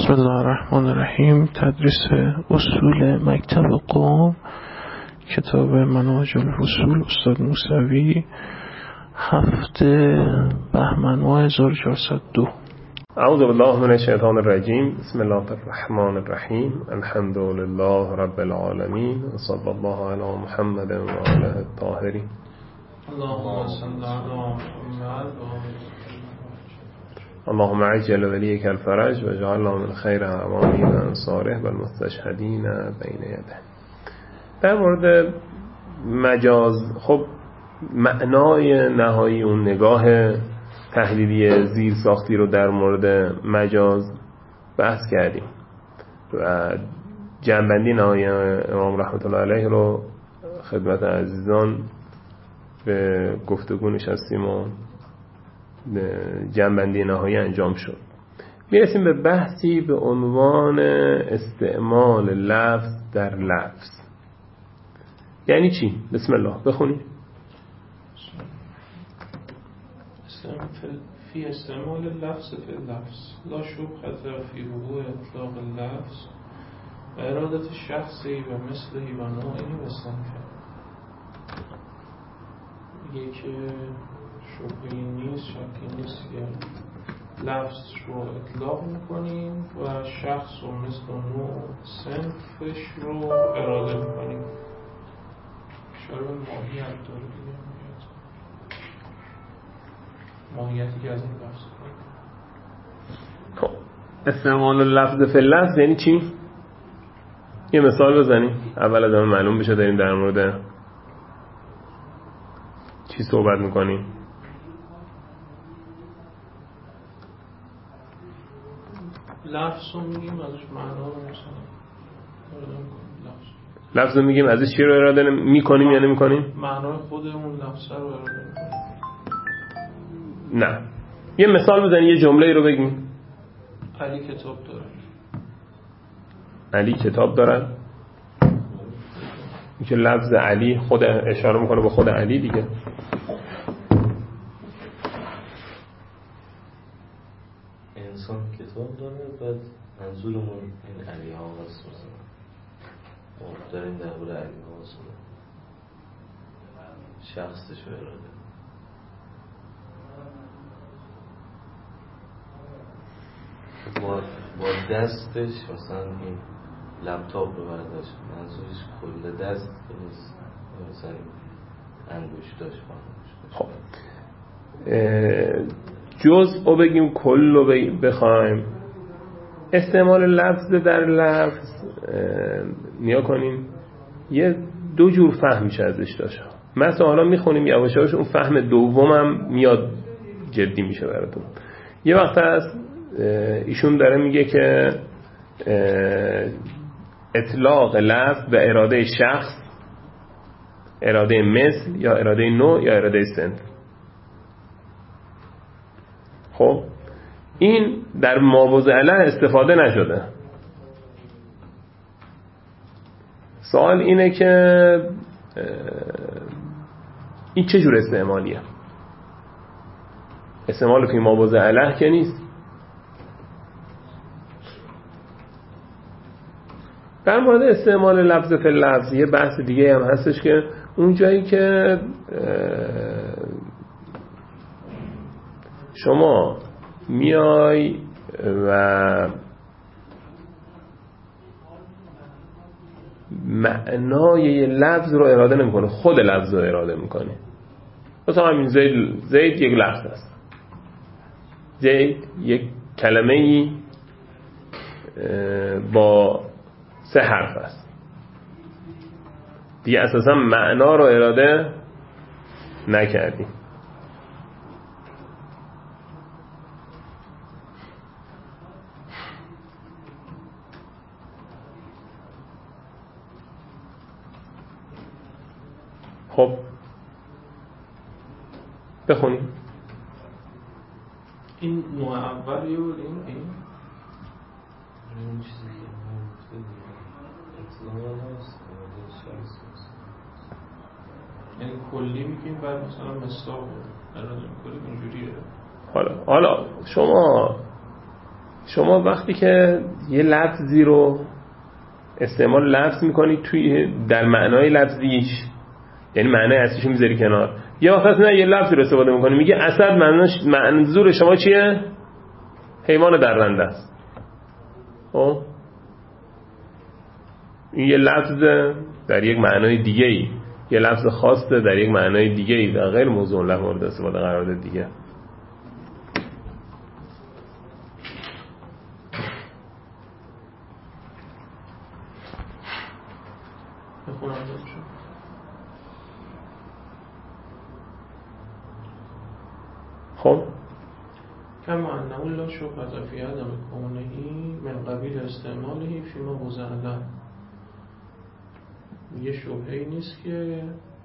بسم الله الرحمن الرحیم. تدریس اصول مکتب قم، کتاب مناهج الفصول، استاد موسوی، 7 بهمن ماه 1402. اعوذ بالله من الشیطان الرجیم. بسم الله الرحمن الرحیم. الحمد لله رب العالمین و صلی الله علی محمد و آله الطاهرین. اللهم صل علی محمد اللهم عجل ولیک الفرج و اجعلنا من خیر اعوانه و انصاره و المستشهدین بین یده. در مورد مجاز، خب معنای نهایی اون نگاه تحلیلی زیر ساختی رو در مورد مجاز بحث کردیم و جنبندی نهایی امام رحمت الله علیه رو خدمت عزیزان به گفتگو نشستیم و جنبندی نهایی انجام شد. میرسیم به بحثی به عنوان استعمال لفظ در لفظ. یعنی چی؟ بسم الله بخونید. فی استعمال لفظ فی اللفظ لا شبهة فی وقوع اطلاق اللفظ و ارادت شخصی و مثلی و نوعی و صنفه. میگه که شبهی نیست، شکی نیست که لفظ رو اطلاق میکنیم و شخص و مثل و نوع صنفش رو اراده میکنیم. اشاره به ماهیت داره دیگه، ماهیتی که از این لفظ کنیم. استعمال لفظ فی اللفظ یعنی چی؟ یه مثال بزنیم اول از همه معلوم بشه داریم در مورد چی صحبت میکنیم. لفظ رو میگیم ازش معنا رو مثلا لفظ رو میگیم ازش چی رو اراده میکنیم یا نمیکنیم؟ معنای خود اون لفظ رو اراده میکنیم. نه، یه مثال بزنیم، یه جمله رو بگیم. علی کتاب داره. علی کتاب داره. این که لفظ علی خود اشاره میکنه به خود علی دیگه. انسان کتاب داره، بعد منظورمون این علی ها هست، مثلا داریم در باره علی ها هست، شخصش رو اراده. با دستش مثلا این لپتاپ رو برداشت، منظورش کل دست نیست، مثلا انگشتاش برداشت. خب جزء رو بگیم کل رو بخوایم. استعمال لفظ در لفظ نیا کنیم یه دو جور فهم میشه ازش داشت. مثلا حالا میخونیم یواش یواش اون فهم دومم میاد جدی میشه براتون. یه وقت هست ایشون داره میگه که اطلاق لفظ به اراده شخص، اراده مثل یا اراده نوع یا اراده صنف. خب این در مابوضع له استفاده نشده. سوال اینه که این چه جور استعمالیه؟ استعمال فی مابوضع له که نیست. در مورد استعمال لفظ فی اللفظ یه بحث دیگه هم هستش که اون جایی که شما میای و معنای یه لفظ رو اراده نمیکنه، خود لفظ رو اراده میکنه. مثلا همین زید یک لفظ است. زید یک کلمه‌ای با 3 حرف است دیگه، اساسا معنا رو اراده نکردیم. خب بخونیم این نوع اولی بود. این چیزی که ما اطلاق هست یعنی کلی میگیم بعد مثلا مصداق اراده میکنیم، اینجوریه. حالا شما شما وقتی که یه لفظی رو استعمال لفظ میکنید توی در معنای لفظیش، یعنی معنای اصلیشو میذاری کنار، یا وقت نه یه لفظی رو استفاده میکنی میگه اسد منظور شما چیه؟ حیوان درنده است. این یه لفظ در یک معنای دیگه ای، یه لفظ خاصه در یک معنای دیگه ای و غیر موضوع لفظ مورد استفاده قرار داده دیگه. خب كما أنه لا شبهة في عدم كونه من قبیل استعماله فيما وضع له. یه شبهه‌ای نیست که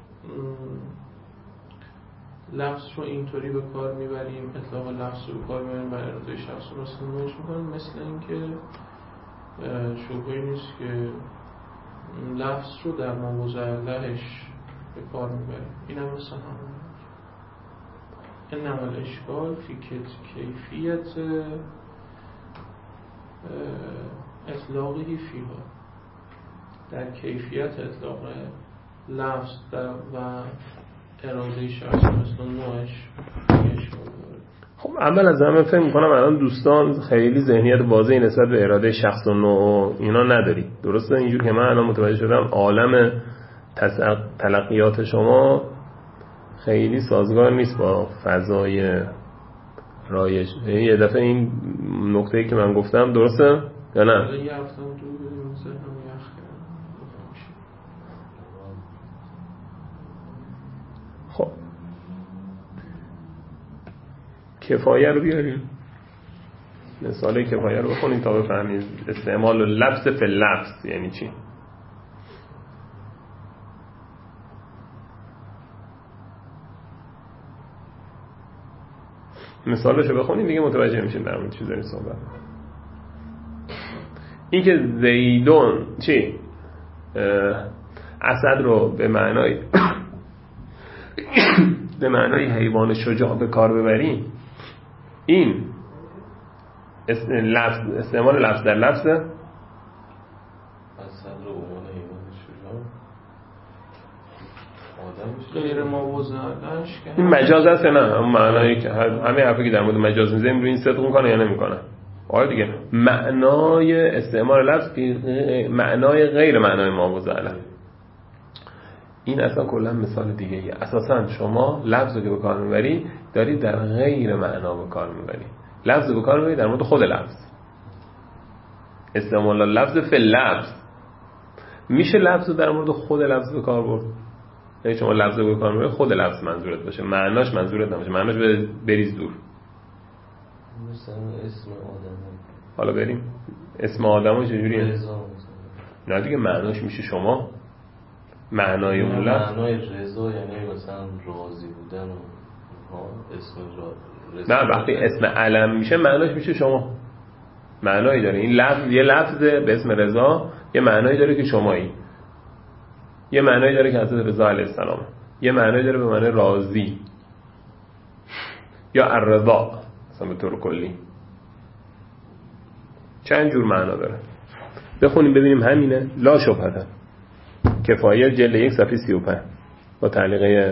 لفظ رو اینطوری به کار میبریم، اطلاق لفظ رو به کار میبریم برای ارائه شخص رو مثل نوعش میکنیم، مثل اینکه شبهه‌ای نیست که لفظ رو در موضع لهش به کار میبریم. این هم مثل همون انما الاشکال فی کیفیت اطلاقی فیها، در کیفیت اطلاق لفظ و اراده شخص مثل نوعش اشکال داره. خب اول از همه فکر میکنم الان دوستان خیلی ذهنیت واضحی نسبت به اراده شخص و نوع اینا نداری. درسته؟ اینجور که من الان متوجه شدم عالم تلقیات شما خیلی سازگار نیست با فضای رایج. یه دفعه این نکته‌ای که من گفتم درسته یا نه؟ یه هفتم تو بدیم ذهنم یخ کردم. خب کفایه رو بیاریم، مثال کفایه رو بخونیم تا بفهمید استعمال لفظ فی لفظ یعنی چی. مثالشو بخونیم دیگه متوجه میشین در مورد چی داریم صحبت. این که زیدون اسد رو به معنای حیوان شجاع به کار ببریم، این استعمال لفظ در لفظه. اسد رو به عنوان حیوان شجاع غیر موضوعش که این مجاز است نه؟ معنایی که همه حرفی که در مورد مجاز میزنیم روی این صدق میکنه یا نمیکنه؟ آره دیگه، معنای استعمال لفظ معنای غیر معنای موضوعه. این اصلا کلا مثال دیگه ایه. اساسا شما لفظی که به کار میبری داری در غیر معنا به کار میبری. لفظی به کار میبری در مورد خود لفظ. استعمال لفظ فی لفظ. میشه لفظ در مورد خود لفظ به کار برد؟ یعنی شما لفظ به کار میبری خود لفظ منظورت باشه، معناش منظورت نباشه، معناش بریز دور. مثلا اسم آدم. حالا بریم اسم آدمو چجوریه؟ نه دیگه معناش میشه شما معنای اون لفظ. معنای رضا یعنی مثلا راضی بودن اسم رضا. نه وقتی اسم علم میشه معناش میشه شما. معنایی داره این لفظ، یه لفظه به اسم رضا یه معنایی داره که شمایی، یه معنایی داره که حضرت رضا علیه السلام، یه معنایی داره به معنی راضی یا الرضا مثلا به طور کلی. چند جور معنا داره. بخونیم ببینیم. همینه لا شبهه کفایه جلد 1 صفحه 35 با تعلیقه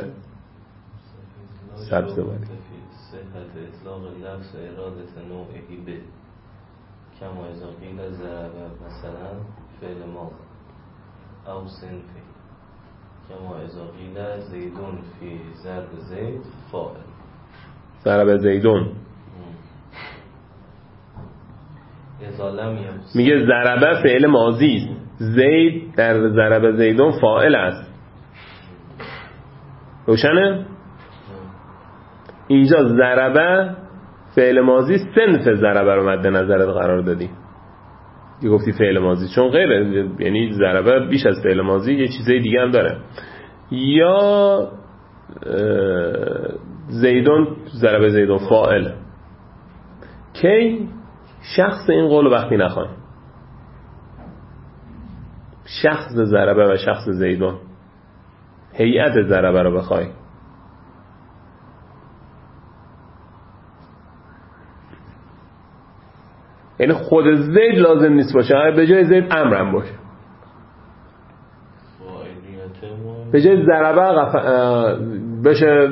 سبزواری. صحت اطلاق لفظ اراده نوعی به کما اذا قیل ضرب مثلا فعل ما او صنفی کما اذا قیل زیدون فی ضرب زید فاعل. ضرب زیدون میگه ضربه فعل ماضی است، زید در ضرب زیدون فاعل است. روشنه؟ اینجا ضربه فعل ماضی، صنف ضربه رو مد نظرت قرار دادی. یه گفتی فعل ماضی چون غیره، یعنی ضربه بیش از فعل ماضی یه چیزای دیگه هم داره. یا زیدون ضرب زیدون فاعل. کی شخص این قول وقتی نخوان، شخص ضربه و شخص زیدون، هیئت ضربه رو بخوای. یعنی خود زید لازم نیست باشه، به جای زید امرم باشه، به جای ضربه بشه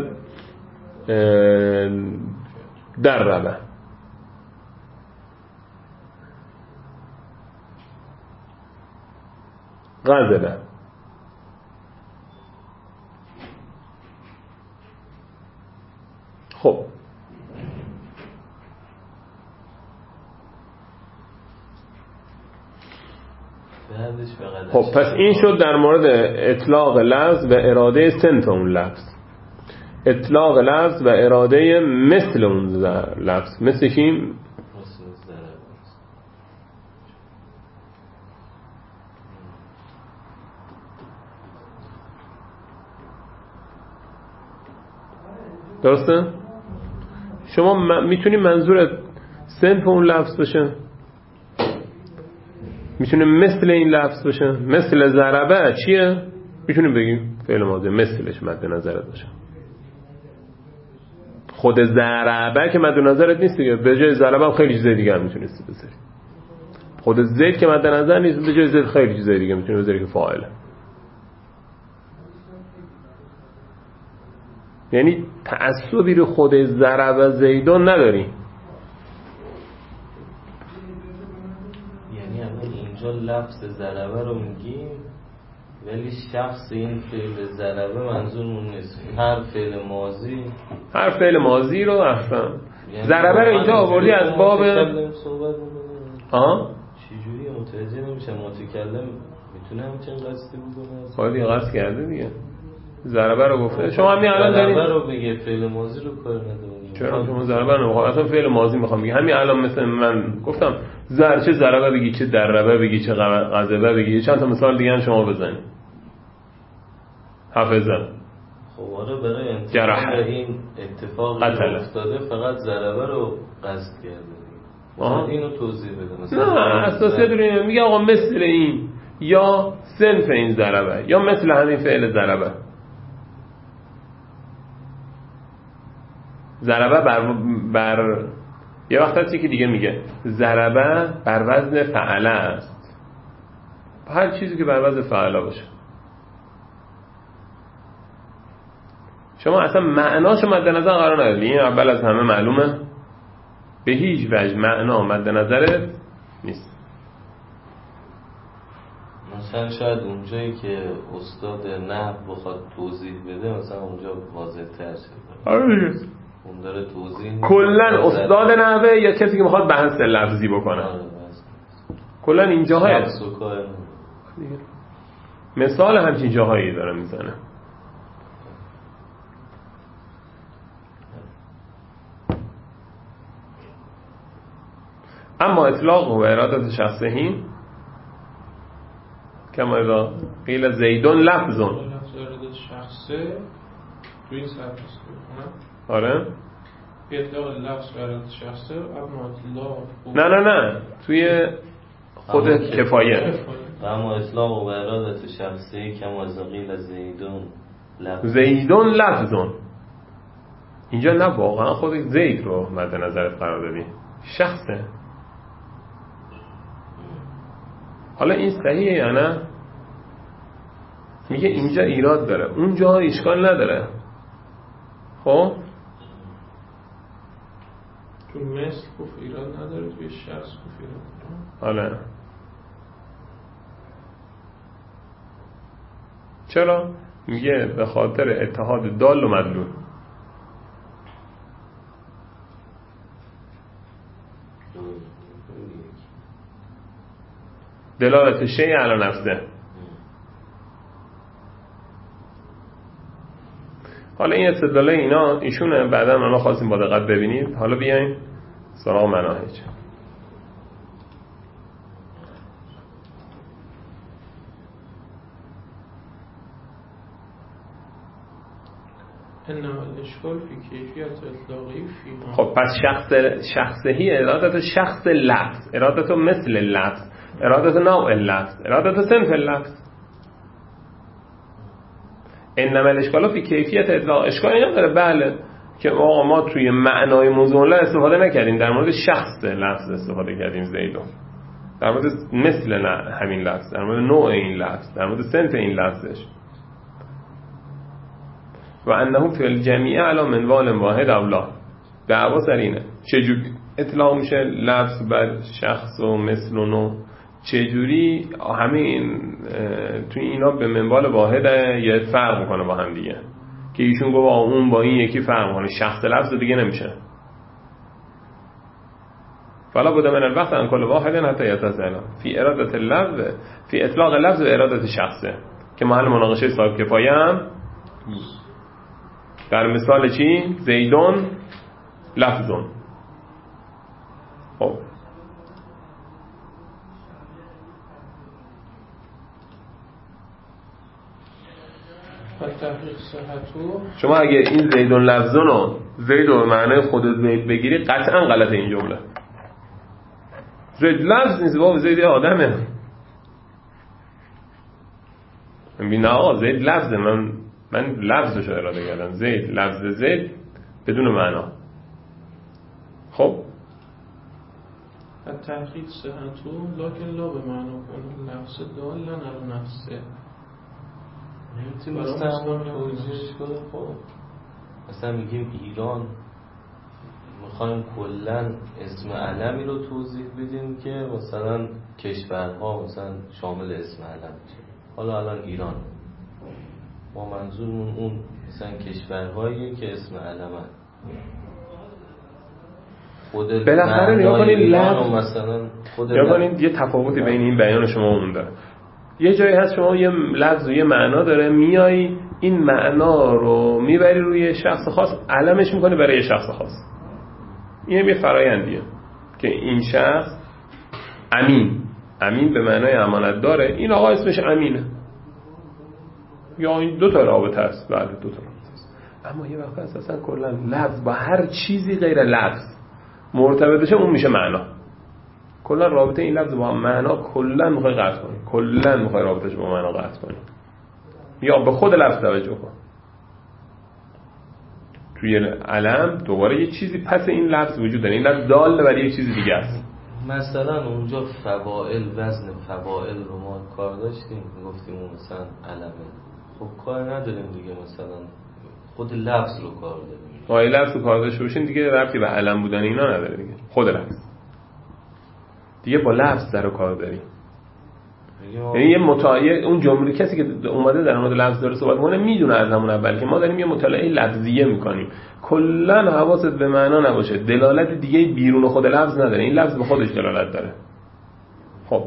در ربه. غزله خب پس این شد در مورد اطلاق لفظ و اراده صنف اون لفظ. اطلاق لفظ و اراده مثل اون لفظ. مثل چی؟ درسته؟ شما میتونی منظورت صنف اون لفظ باشه، میتونه مثل این لفظ باشه. مثل ضربه چیه؟ میتونیم بگیم فعل ماضی مثلش مد نظرت باشه. خود ضربه که مد نظرت نیست دیگه، به جای ضربه هم خیلی چیزای دیگه هم میتونستی بذاری. خود زید که مد نظر نیست، به جای زید خیلی چیزای دیگه میتونی بذاری که فاعله. یعنی تعصبی رو خود ضربه زیدون نداری. یعنی اینجا لفظ ضربه رو میگیم ولی شخص این فعل ضربه منظورمون نیست. هر فعل ماضی رو اصلا یعنی ضربه رو اینجا آوردی از باب چجوری متوجه نمیشه متکلم میتونه همچین قصدی بکنه؟ خواهدی قصد کرده دیگه، ضربه رو گفته. شما همین الان دارید ضربه رو بگه فعل ماضی رو کار ندارید. چرا شما ضربه رو میخوام اصلا فعل ماضی میخوام بگی. همین الان مثلا من گفتم چه ضربه بگی، چه دربه بگی، چه غضبه بگی، چند تا مثال دیگه هم شما بزنید. حافظه خب آره برای انتقال این اتفاق افتاده فقط ضربه رو قصد کرده. اینو توضیح بده مثلا. نه اساسیت رو اینه، میگه آقا مثل این یا صنف این ضربه یا مثل همین فعل ضربه. ضربه بر یه وقت هستی که دیگه میگه ضربه بر وزن فعله است. هر چیزی که بر وزن فعله باشه شما اصلا معناشو مد نظر قرار نداری. این اول از همه معلومه، به هیچ وجه معنا مد نظرت نیست. مثلا شاید اونجایی که استاد نحو بخواد توضیح بده مثلا اونجا واضح تر شه. آره اون داره توضیح کلا استاد نحوه یا کسی که میخواد بحث لفظی بکنه. کلا این جاهای مثال همچین جاهایی داره میزنه. اما اطلاق و ارادت شخصی کما اذا قیل زیدون لفظون لفظ ارادت شخصی تو این سر هست. آره اطلاق لفظ ارادت شخصی اما اطلاق نه توی خود کفایه. اما اطلاق و ارادت شخصی کما اذا قیل زیدون لفظون. اینجا نه واقعا خود زید رو مد نظرت قرار دادی، شخصه. حالا این صحیحه یا نه؟ میگه اینجا ایراد داره، اونجا اشکال نداره. خب تو مثل گفت ایراد نداره، توی شخص گفت ایراد نداره. حالا چرا؟ میگه به خاطر اتحاد دال و مدلول. دلالت شیء علی نفسه. حالا این استدلال ایشونه، بعدا ما خواستیم با دقت ببینید. حالا بیاین سراغ مناهج. خب پس شخصهی ارادت شخص لفظ، ارادت مثل لفظ، ارادت نوع لفظ، ارادت صنف لفظ. انما الاشکال فی کیفیت اطلاق. اشکالی نداره بله که ما توی معنای موضوع استفاده نکردیم، در مورد شخص لفظ استفاده کردیم زیدون، در مورد مثل همین لفظ، در مورد نوع این لفظ، در مورد صنف این لفظش. و انه فی الجمیع علی منوال واحد اولا. دعوا سر اینه چجوری اطلاق میشه لفظ بر شخص و مثل و نوع، چجوری همین توی اینا به منوال واحد یه فرق میکنه با هم دیگه، که ایشون گفت اون با این یکی فرق میکنه، شخص لفظ دیگه نمیشه. فلا بد من الوقت ان کل واحد حتی یتصل فی اراده اللفظ فی اطلاق لفظ و اراده شخصه، که محل مناقشه صاحب کفایه هم در مثال چی؟ زیدون لفظون. خب شما اگه این زیدون لفظون رو زیدون معنی خود زید بگیری قطعا غلط این جمله. زید لفظ نیست بابا، زید آدمه. نه آقا زید لفظه، من لفظش رو اراده کردم، زید لفظ زید بدون معنا. خب التحقیق صحتو لکن لا به معنا کن لفظ دالن علی نفسه. نمیتونیم مثلا توضیحش کنیم. خب مثلا میگیم ایران، میخوایم کلن اسم علمی رو توضیح بدیم که مثلا کشورها مثلا شامل اسم علم میشه. حالا الان ایران ما منظورمون اون مثلا کشورهایی که اسم علمن. بالاخره نگاه کنید لفظ مثلا نگاه کنید یه تفاوتی بین این بیان شما مونده. یه جایی هست شما یه لفظ و یه معنا داره، میای این معنا رو میبری روی شخص خاص، علمش میکنه برای شخص خاص. این یه فرایندیه که این شخص امین به معنای امانت داره، این آقا اسمش امینه، یا این دو تا رابطه است. بله دو تا رابطه است. اما یه وقت اساسا کلا لفظ با هر چیزی غیر لفظ مرتبط بشه اون میشه معنا. کلا رابطه این لفظ با معنا کلا میخوای قطع کنی، کلا میخوای رابطهش با معنا قطع کنی، یا به خود لفظ توجه کن. توی علم دوباره یه چیزی پس این لفظ وجود داره، این لفظ دال بر یک چیز دیگه است. مثلا اونجا فواعل، وزن فواعل رو ما کار داشتیم، گفتیم اون مثلا علمه. خب کار نداریم دیگه، مثلا خود لفظ رو کار داریم. وای لفظ رو کار داشته باشین دیگه ربطی به علم بودن اینا نداره دیگه، خود لفظ دیگه با لفظ در کار داریم. یعنی یه مطالعه اون جمله کسی که اومده در مورد لفظ داره صحبت کنه میدونه از همون اول که ما داریم یه مطالعه لفظیه میکنیم، کلا حواست به معنا نباشه، دلالت دیگه بیرون خود لفظ نداره، این لفظ به خودش دلالت داره. خب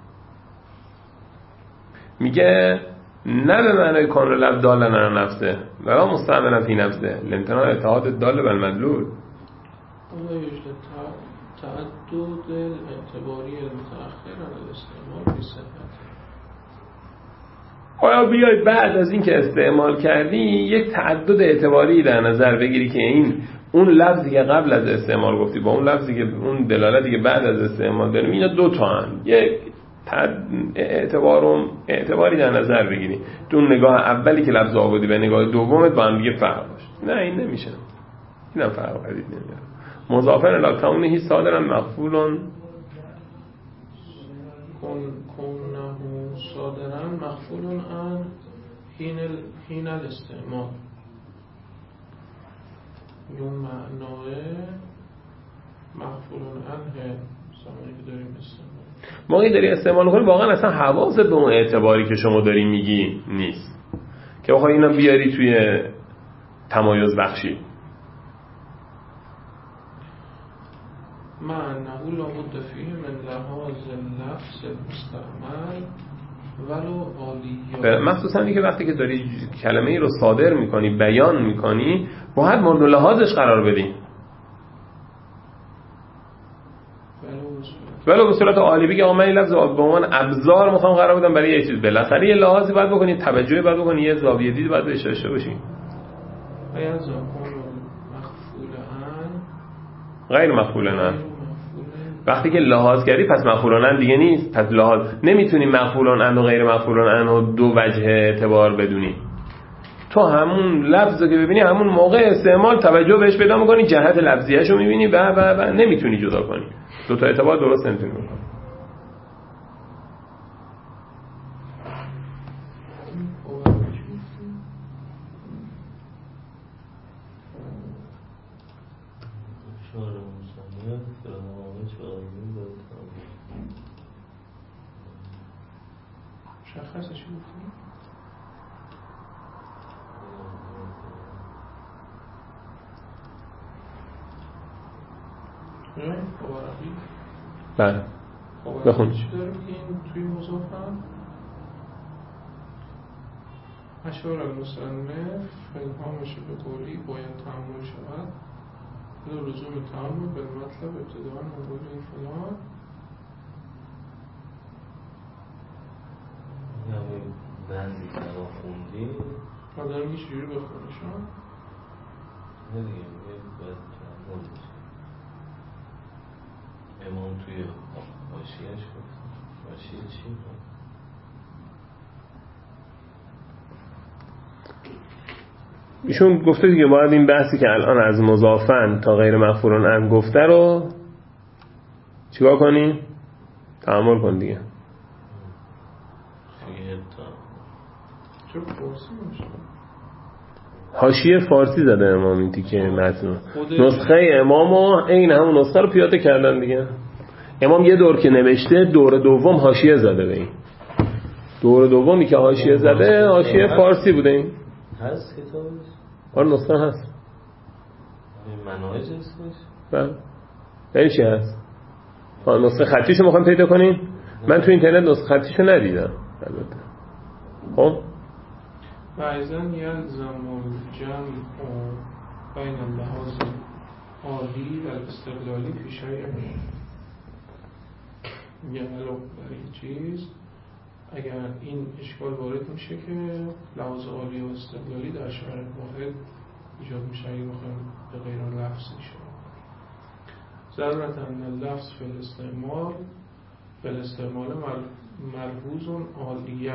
میگه نه به معنای کن لفظ دالن علی نفسه ولا مستعملا فی نفسه لامتناع اتحاد دال بالمدلول. تعدد اعتباری متأخر علی الاستعمال بی صحت. آیا بیای بعد از این که استعمال کردی یک تعدد اعتباری در نظر بگیری که این اون لفظی که قبل از استعمال گفتی با اون لفظی که اون دلالتی که بعد از استعمال داریم اینا دو تا هن، یک اعتباری در نظر بگیری. تو نگاه اولی که لفظ آوردی به نگاه دومت با هم دیگه فرق داشت. نه این نمیشه، اینم فرق پدید نمیاره. مضافن الی کونه صادرا مغفول کونه صادرا مغفول عن حین الاستعمال. اون معنای مغفول عنه زمانی که داریم استعمال موقعی داری استعمال کنی واقعا اصلا حواست به اون اعتباری که شما داری میگی نیست که بخوای اینا بیاری توی تمایز بخشی. مع انه لابد فیه من لحاظ اللفظ المستعمل ولو عالیه. مخصوصا اینکه وقتی که داری کلمه ای رو صادر میکنی بیان میکنی باید مورد لحاظش قرار بدی، ولو به صورت عالی بگی آقا من این لفظ به عنوان ابزار میخوام قرار بدم برای یه چیز، بالاخره یه لحاظی باید بکنی، توجهی باید بکنی، یه زاویه دیدی باید بهش داشته باشی. غیر مفعول عنه. وقتی که لحاظ کردی پس مفعول عنه دیگه نیست، پس لحاظ نمیتونی مفعول عنه و غیر مفعول عنه دو وجه اعتبار بدونی. تو همون لفظ که ببینی همون موقع استعمال توجه بهش پیدا میکنی، جهت لفظیه‌شو میبینی و نمیتونی جدا کنی. دو تا اعتبار درست نمیتونی بکنی. شخصش گفتیم خبرقی. بله بخون. چی داره میگین توی مضافم؟ اشار المصنف فلهامش به قولی باید تعمل شود بدون لزوم تعمل به مطلب ابتداء نقول این فلان. بعضی سرا خوندی دارم یه چجوری بخونشم؟ نه دیگه باید تعمل بشه. امام توی حاشیه‌اش گفت حاشیه چی بود؟ ایشون گفته دیگه باید این بحثی که الان از مضافن تا غیر مغفورن عنه گفته رو چیکار کنی؟ تعامل کن دیگه. چرا فارسی میشه؟ حاشیه فارسی زده امام این تیکه متن. نسخه امامو این همون نسخه رو پیاده کردن دیگه. امام یه دور که نوشته دور دوم حاشیه زده به این. دور دومی که حاشیه زده حاشیه فارسی بوده این. هست کتابش؟ آره نسخه هست. مناهج اسمش؟ بله. یعنی چی هست؟ نسخه خطیشو میخوام پیدا کنین؟ من تو اینترنت نسخه خطیشو ندیدم. البته. خب و ایضاً یلزم الجمع بین اللحاظ عالی و الاستقلالی فی شیء یعنی برای چیز اگر این اشکال وارد میشه که لحاظ عالی و استقلالی در شرح واحد ایجاد میشه اگه بخوایم به غیر لفظ اشاره ضرورت ان اللفظ فی الاستعمال ملحوظ عالیه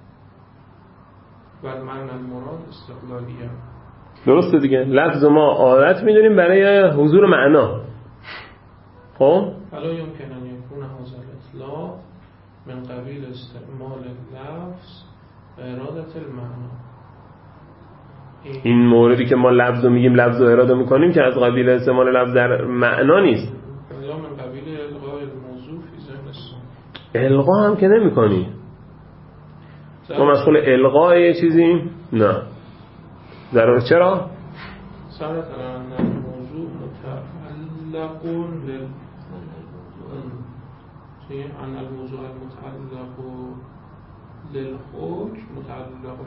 و المعنى المراد استقلالیه. درسته دیگه. لفظ ما عادت میدونیم برای حضور معنا. خب فلا يمكن ان يكون هذا الاطلاق من قبیل استعمال اللفظ و ارادت المعنا. این موردی که ما لفظ رو میگیم لفظ رو اراده میکنیم که از قبیل استعمال لفظ در معنا نیست. یا من قبیل الغاء الموضوع فی ذهن السامع. الغا هم که نمی کنی. ما مسئول الغاء یه چیزیم؟ نه. ضرور چرا؟ ثبت ان الموضوع متعلق ان الموضوع المتعلق للحكم متعلق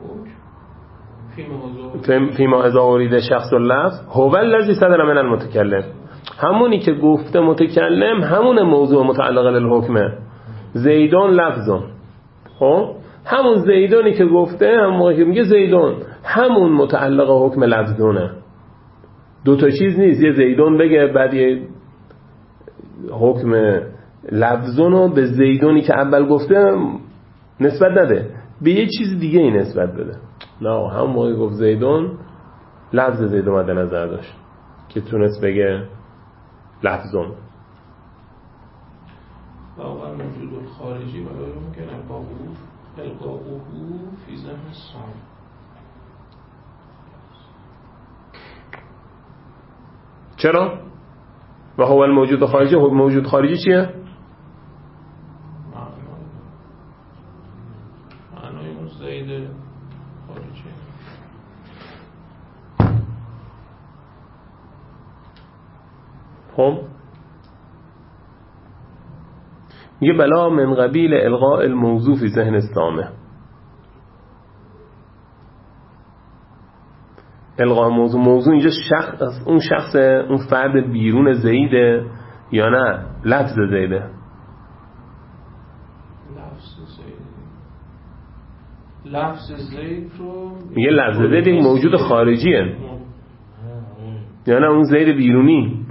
للحكم فيما اذا اريد شخص اللفظ هو الذي صدر من المتكلم. همونی که گفته متکلم همون موضوع متعلق للحکمه. زیدون لفظون. خب همون زیدونی که گفته هم موقعی که میگه زیدون همون متعلق حکم لفظونه. دو تا چیز نیست. یه زیدون بگه بعد یه حکم لفظونو به زیدونی که اول گفته نسبت نده، به یه چیز دیگه ای نسبت بده. نه همون موقعی گفت زیدون لفظ زیدون مد نظر داشت که تونست بگه لفظون. و اول موجود خارجی ولی ممکن القاؤه فی ذهن السامع. چرا؟ و هو الموجود خارجی. هو موجود خارجی چیه؟ معنای اون زید خارجی. خب میگه بلا من قبیل الغاء الموضوع فی ذهن السامع. الغاء موضوع اینجا اون شخص اون فرد بیرون زیده یا نه لفظ زیده؟ لفظ زید رو میگه لفظ زید یک موجود خارجیه یا نه اون زید بیرونی؟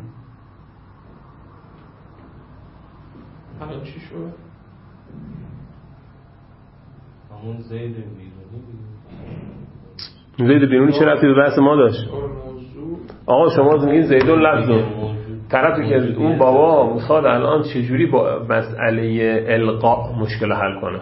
الان چی شد؟ همون زید بیرونی زید بینونی چه ربطی به بحث ما داشت؟ آقا شما میگین زیدون لفظون، طرفی که اون بابا میخواد الان چجوری با مسئله القا مشکل حل کنه.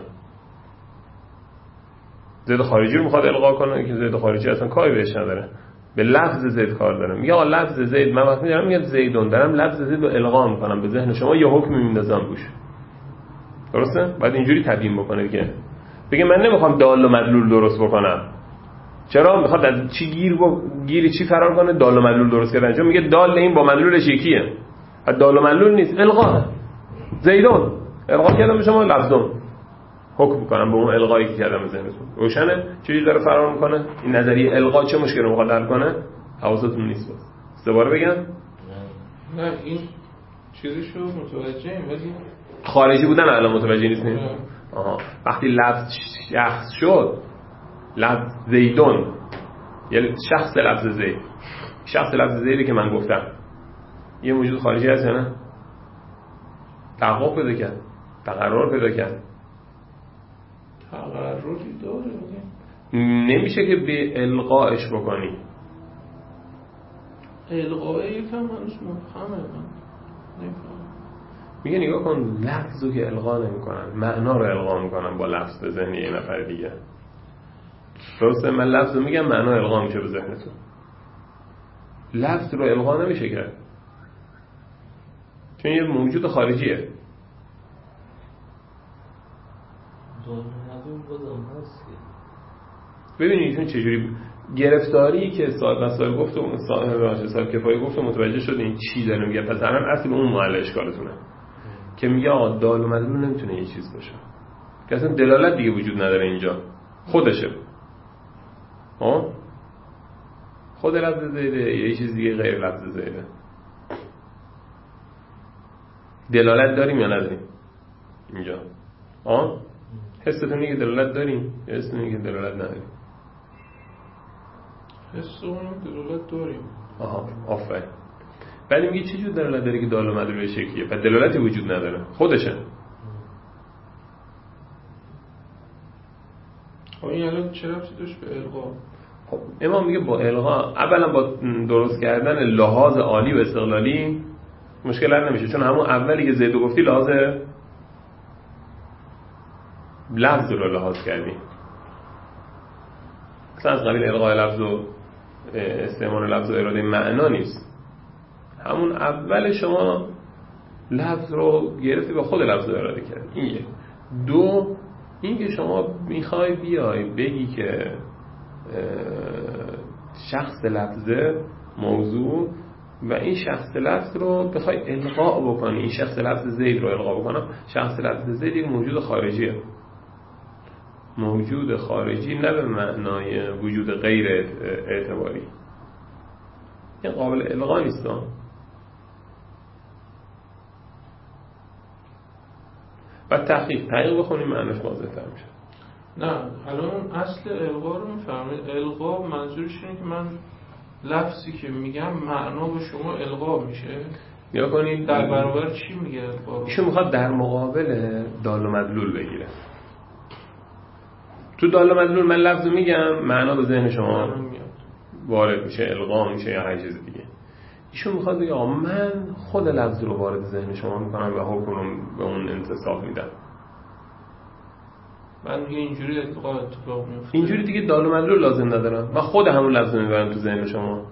زید خارجی رو میخواد القا کنه که زید خارجی اصلا کاری بهش نداره، به لفظ زید کار داره. میگه آقا لفظ زید، من وقتی میارم میگم زیدون، دارم لفظ زید رو القا میکنم به ذهن شما، یه حکمی میندازم روش. درسته؟ باید اینجوری تبیین بکنه دیگه. بگه من نمیخوام دال و مدلول درست بکنم. چرا؟ میخواد از چی گیری چی فرار کنه؟ دال و مدلول درست کردن. چون میگه دال این با مدلولش یکیه. دال و مدلول نیست، القا. زیدون القا کردم به شما، لفظون حکم میکنم به اون القایی که کردم به ذهنتون. روشنه چجوری داره فرار میکنه؟ این نظریه القا چه مشکلی میخواد حل کنه؟ حواستون نیست. بس سه بار بگم؟ نه این چیزشو متوجهیم ولی خارجی بودن الان متوجه نیستیم. آها، وقتی لفظ شخص شد، لفظ زیدون یعنی شخص لفظ زید، شخص لفظ زیدی که من گفتم یه موجود خارجی هست یا نه؟ تحقق پیدا کرد، تقرر پیدا کرد. تقرری داره نمیشه که به القاش بکنی. القای یکم هنوز مبهمه، من نمیفهمم. میگه نگاه کن، لفظو که القا نمیکنن، معنا رو القا میکنن با لفظ به ذهن یه نفر دیگه. درسته؟ من لفظو میگم، معنا القا میشه به ذهنتون. لفظ رو القا نمیشه کرد چون یه موجود خارجیه. ببینید چون چجوری گرفتاری که صاحب مسائل گفت و صاحب کفایه گفت و متوجه شدین چی داره میگه. پس الان اصل اون محل اشکالتونه که میگه آقا دال و مدلول نمیتونه یه چیز باشه که اصلا دلالت دیگه وجود نداره اینجا، خودشه. خود لفظ زیده یه چیز دیگه غیر لفظ زیده. دلالت داریم یا نداریم اینجا؟ حستون میگه دلالت داریم یا حستون میگه دلالت نداریم؟ حستون دلالت داریم. آفرین. بعد میگه چه جور دلالت داره که دال و مدلول شکلیه؟ پس دلالتی وجود نداره، خودشه. این الان چه ربطی داشت به القا؟ امام میگه با القا اولا با درست کردن لحاظ عالی و استقلالی مشکل حل نمیشه، چون همون اولی که زیدو گفتی لحاظ لفظ رو لحاظ کردی. اصلا از قبیل القای لفظ و استعمال لفظ و اراده معنا نیست. همون اول شما لفظ رو گرفتی با خود لفظ و اراده کردی. این یک. دو، این که شما میخوای بیای بگی که شخص لفظه موضوع و این شخص لفظ رو بخوای القا بکنی، این شخص لفظ زید رو القا بکنم. شخص لفظ زید یک موجود خارجیه، موجود خارجی، نه به معنای وجود غیر اعتباری. این قابل القا نیست. و تحقیق بخونیم معنیش واضح تر میشه. نه الان اصل القا رو میفهمید. القا منظورش اینه که من لفظی که میگم معنا به شما القا میشه. یا کنید در برابر چی میگه القا رو؟ ایشون میخواد در مقابل دال و مدلول بگیره. تو دال و مدلول من لفظ میگم، معنا به ذهن شما وارد میشه، القا میشه یا هر چیز دیگه. ایشون میخواد بگه من خود لفظ رو وارد ذهن شما میکنم و حکم به اون انتصاب میدم. من میگه اینجوری اتفاق میفته. اینجوری دیگه دال و مدلول لازم ندارم، من خود همون لفظ رو میبرم تو ذهن شما.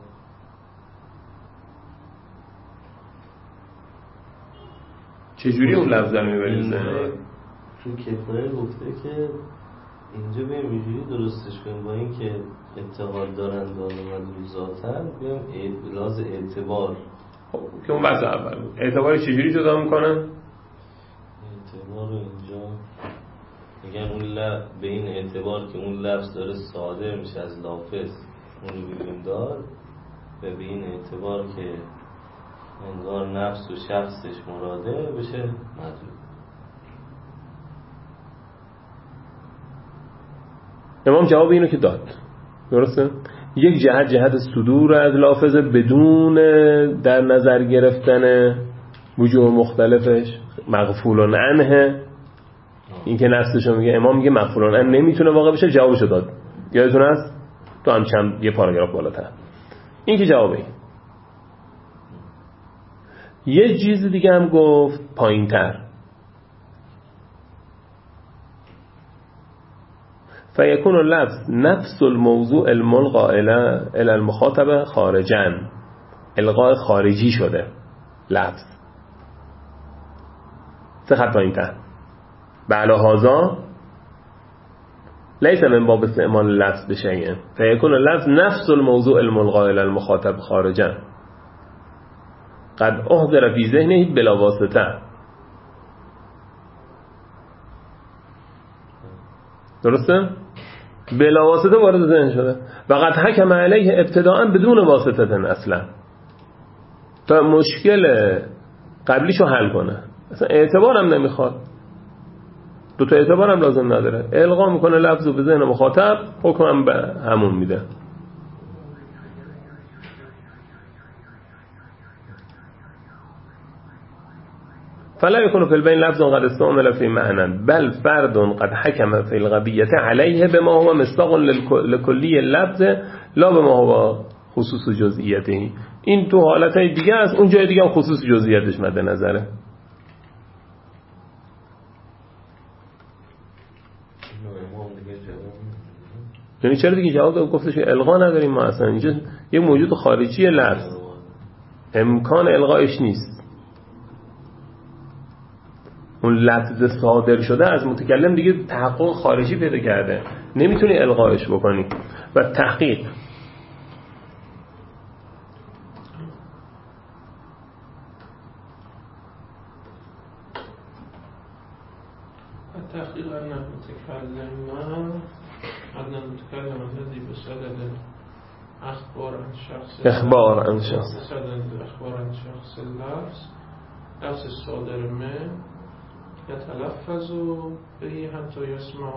چجوری اون لفظ رو میبری تو ذهن من؟ تو کفایه گفته که اینجا بیم اینجوری درستش کنیم با این که اعتقاد دارن دال و مدلول ذاتن، بیم لحاظ اعتبار. خب که اون بحث اول بود. اعتباری چجوری جدا میکنن؟ اعتبار رو اینجا میگن اون به این اعتبار که اون لفظ داره صادر میشه از لافظ اون رو بگیم دال، و به این اعتبار که انگار نفس و شخصش مراده بشه مدلول. امام جواب اینو که داد. درسته؟ یک جهت صدور از لافظه بدون در نظر گرفتن وجوه مختلفش، مغفولان عنه. این که نفسشو میگه، امام میگه مغفولان عنه نمیتونه واقع بشه، جوابشو داد. یادتون هست؟ تو هم چند یه پاراگراف بالاتر. این که جوابه. یه چیز دیگه هم گفت پایین‌تر، فیکون اللفظ نفس الموضوع الملغا الی المخاطب خارجا، الغاء خارجی شده لفظ. سه خط پایین‌تر، بعد هذا لیس من باب استعمال اللفظ بشیء فیکون اللفظ نفس الموضوع الملغا الی المخاطب خارجا قد احضر فی ذهنه بلا واسطه. درسته؟ بلا واسطه وارد ذهن شده و قد حکم علیه ابتداء بدون واسطه اصلا، تا مشکل قبلیشو حل کنه. اصلا اعتبارم نمیخواد، دو تا اعتبارم لازم نداره، القا میکنه لفظو به ذهن مخاطب، حکمم به همون میده. فلا يكون في البين لفظ قد استعمل في معنى بل فرد قد حكم في الغبية عليه بما هو مصداق لكلی اللفظ لا بما هو خصوص جزئیته. این تو حالتهای دیگه است، اون جای دیگه هم خصوص جزئیاتش مد نظره. یعنی چرا دیگه جواب گفتش الغا نداریم ما، اصلا اینجا یه موجود خارجی لفظ، امکان الغایش نیست. اون لفظ صادر شده از متکلم دیگه تحقق خارجی پیدا کرده، نمیتونی الغایش بکنی. و تحقیق الذي بصدد اخبار عن شخص اللفظ لفظ الصادر من يتلفظ به حتى يسمع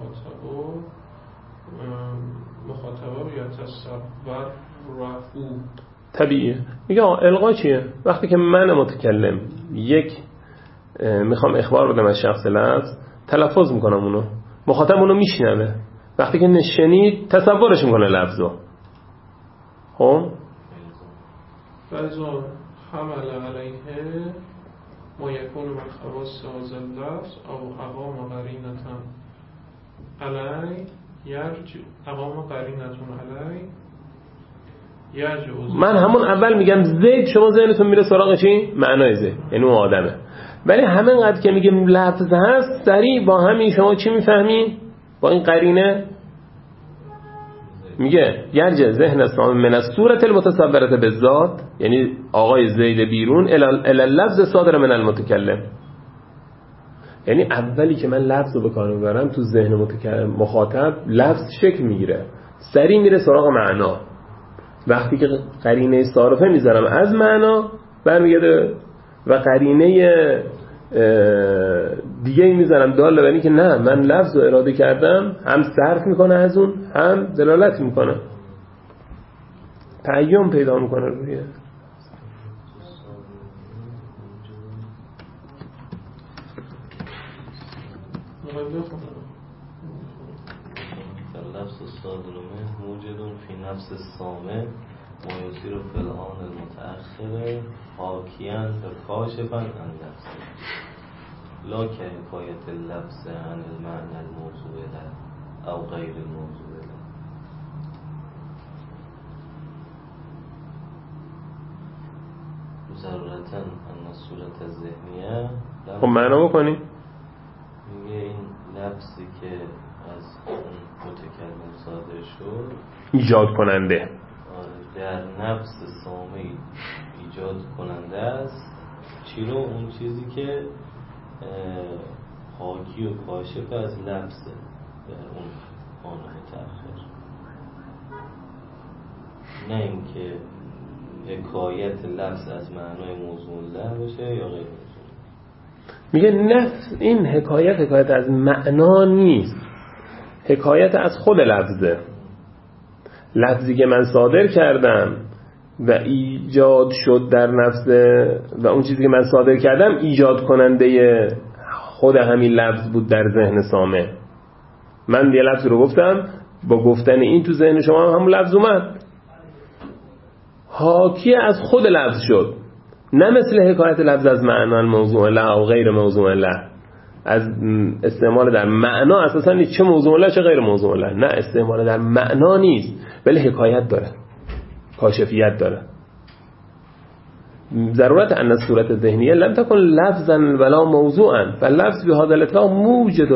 المخاطب يتصور رفو. طبیعیه. میگه الغا چیه؟ وقتی که من متکلم میخوام اخبار بدم از شخص لفظ، تلفظ میکنم اونو، مخاطب اونو میشنوه، وقتی که نشنید تصورش میکنه لفظو. خب فلزا حمل علیه ما یکون من خواص هذا اللفظ او اقام قرینتن علی اقام قرینتون علی یرجع. من همون اول میگم زید، شما ذهنتون میره سراغ چی؟ معنای زید، یعنی اون آدمه. ولی همینقدر که میگم لفظ هست، سریع با همین شما چی میفهمی؟ با این قرینه میگه یرجع ذهن اسلام من از صورت المتصورة بالذات، یعنی آقای زید بیرون، الی اللفظ صادر من المتکلم. یعنی اولی که من لفظ رو به کار میبرم تو ذهن مخاطب، لفظ شکل میگیره، سریع میره سراغ معنا. وقتی که قرینه صارفه میذارم از معنا برمیگرده و قرینه دیگه میذارم داله بر این که نه، من لفظ رو اراده کردم، هم صرف میکنه از اون، هم دلالت میکنه، تعیین پیدا میکنه روی لفظ الصادر منه موجود فی نفس السامع ما یصیر فی الآن المتأخر حاکیاً کاشفاً عن نفسه لا که حکایت اللفظ عن المعنى الموضوع له او غیر الموضوع له. ضرورتاً ان الصورت الذهنیه. خب معنا بکنیم. میگه این لفظی که از اون متکلم صادر شد ایجاد کننده در نفس سامع ایجاد کننده است. چی رو؟ اون چیزی که حاکی و کاشف از لفظه در اون آن متأخر، نه اینکه حکایت لفظ از معنای موضوع له باشه یا غیر موضوع. میگه نفس این حکایت از معنا نیست، حکایت از خود لفظه. لفظی که من صادر کردم و ایجاد شد در نفسه و اون چیزی که من صادر کردم ایجاد کننده خود همین لفظ بود در ذهن سامع. من یه لفظ رو گفتم، با گفتن این تو ذهن شما همون لفظ اومد، حاکی از خود لفظ شد، نه مثل حکایت لفظ از معنا موضوع له و غیر موضوع له. از استعمال در معنا اساسا نیست، چه موضوع له چه غیر موضوع له، نه استعمال در معنا نیست، ولی حکایت داره، کاشفیت داره. ضرورت ان الصورت الذهنیه لم تكن لفظا ولا موضوعا فاللفظ بهذا الاطلاق موجد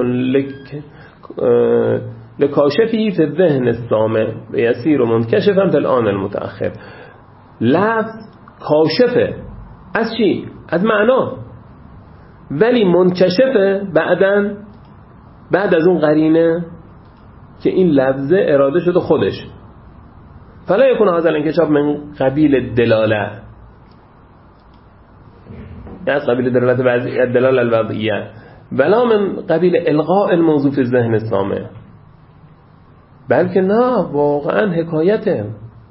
لکاشفی فی الذهن السامع و یسیر منکشفا فی الآن المتأخر. لفظ کاشفه از چی؟ از معنا، ولی منکشفه بعد از اون قرینه که این لفظه اراده شده خودش. فلا یکون هذا الانکشاف من قبیل دلاله، از قبیل دلاله الوضعیه، ولا من قبیل القاء الموضوع فی ذهن السامع، بلکه نه، واقعا حکایته،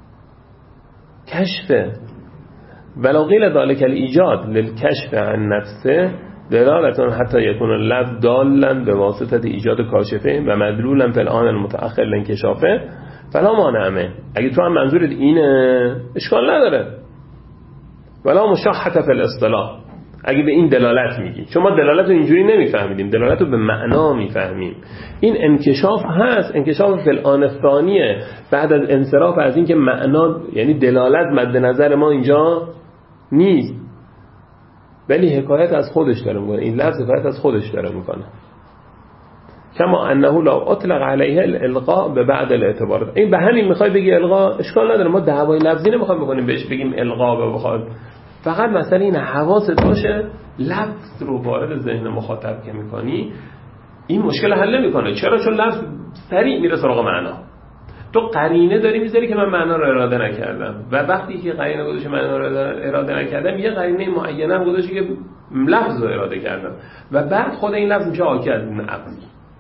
کشفه. ولا قیل ذلك الایجاد للکشف عن نفسه دلالتون حتی یکون اللفظ دالا به واسطه ایجاد کاشفه و مدلولا فی الآن المتأخر لانکشافه فلا مانع منه. اگه تو هم منظورت اینه اشکال نداره. ولا مشاحة فی الاصطلاح، اگه به این دلالت میگی، چون ما دلالت رو اینجوری نمیفهمیدیم، دلالت رو به معنا میفهمیم. این انکشاف هست، انکشاف فی الآن الثانیه، بعد از انصراف از این که معنا یعنی دلالت مد نظر ما اینجا نیست، ولی حکایت از خودش داره میکنه، این لفظ حکایت از خودش داره میکنه. کما انه لا اطلق علیه الالقاء به بعد الاعتبار. این به همین میخوای بگی القاء، اشکال نداره، ما دعوای لفظی نمیخوایم بکنیم بهش بگیم القاء و بخواد، فقط مسئله این حواست باشه لفظ رو وارد ذهن مخاطب که میکنی این مشکل حل نمیکنه. چرا؟ چون لفظ سریع میره سراغ معنا، تو قرینه داری میذاری که من معنا رو اراده نکردم، و وقتی که قرینه گذاشته معنا رو اراده نکردم یه قرینه معینه هم گذاشته که لفظ رو اراده کردم، و بعد خود این لفظ میشه حاکی از این عقل.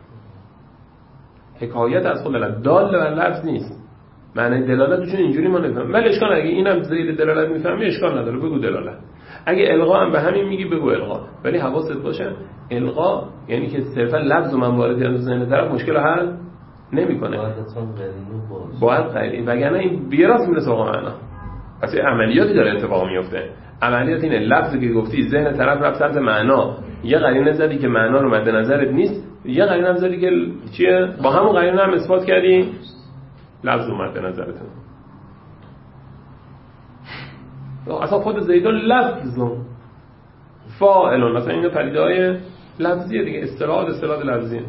حکایت از خود لفظ، دال بر لفظ نیست، معنی دلالتشون اینجوری ما نفهم. ولی اشکال اگه اینم زیر دلالت میفهمی اشکال نداره، بگو دلالت. اگه القا هم به همین میگی بگو القا، ولی حواست باشه القا یعنی که صرفا لفظ من وارد کردن تو ذهن طرف مشکل حل نمیکنه، باید قرینه، وگرنه این بیراست میره سراغ معنا. پس عملیاتی داره اتفاق میفته. عملیات اینه لفظی که گفتی ذهن طرف رفت سمت معنا، یه قرینه زدی که معنا رو مد نظرت نیست، یه قرینه هم زدی که چیه، با همون قرینه هم اثبات کردی لفظ اومد به نظرتون. اصلا خود زیدون لفظ فاعلون، مثلا این پدیده‌های لفظیه دیگه، اصطلاح لفظیه.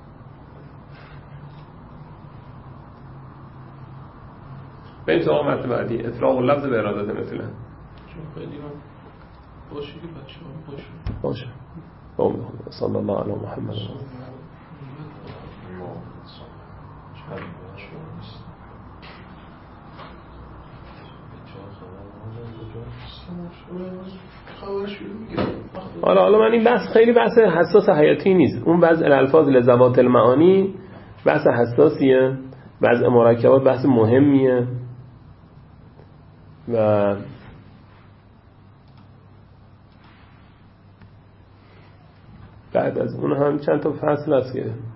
بریم سراغ متن بعدی، اطلاق اللفظ به ارادت مثلا. چون خیلی باشه که بچه‌ها باشه. صلی الله علی محمد. حالا من این بحث خیلی بحث حساس حیاتی نیست. اون وضع الالفاظ لذوات المعانی بحث حساسیه، وضع مرکبات بحث مهمیه، و بعد از اون هم چند تا فصل هست که